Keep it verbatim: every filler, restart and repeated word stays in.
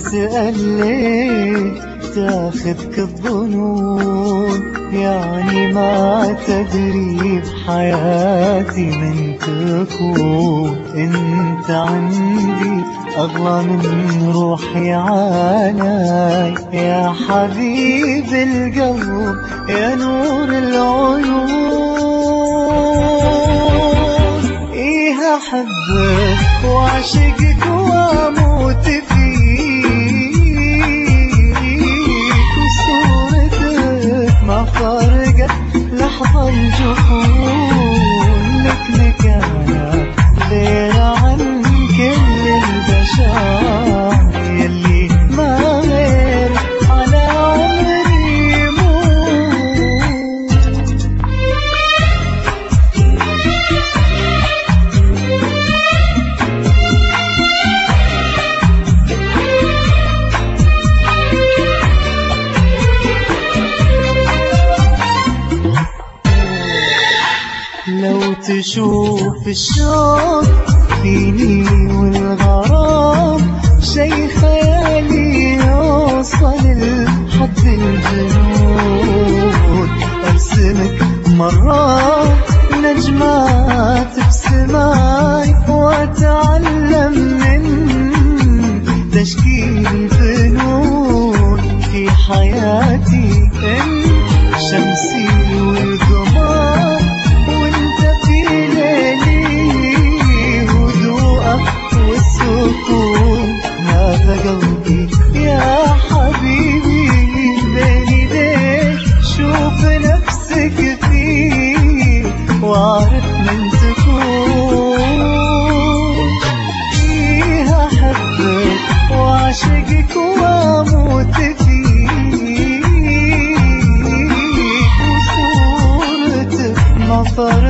تسأل ليه تاخذك الظنون، يعني ما تدري بحياتي من تكون. انت عندي أغلى من روحي عاناي، يا حبيب القلب يا نور العيون. إيه أحبك وأعشقك وأموت فيك، وصورتك ما فرقت لحظة الجفون. لك مكانة غير عن كل البشر، يلي ما غير على عمري يموت. لو تشوف الشوق فيني والغرام، شي خيالي يوصل لحد الجنون. ارسمك مرات نجمات بسماي، واتعلم من تشكيل الفنون. في حياتي انت شمسي والقمر، وانت في ليلي هدوءك والسكون. هذا قلبي يا حبيبي بين ايديك، شوف نفسك فيه واعرف من تكون. فيه احبك واعشقك واموت فيك، وصورتك ما فرقت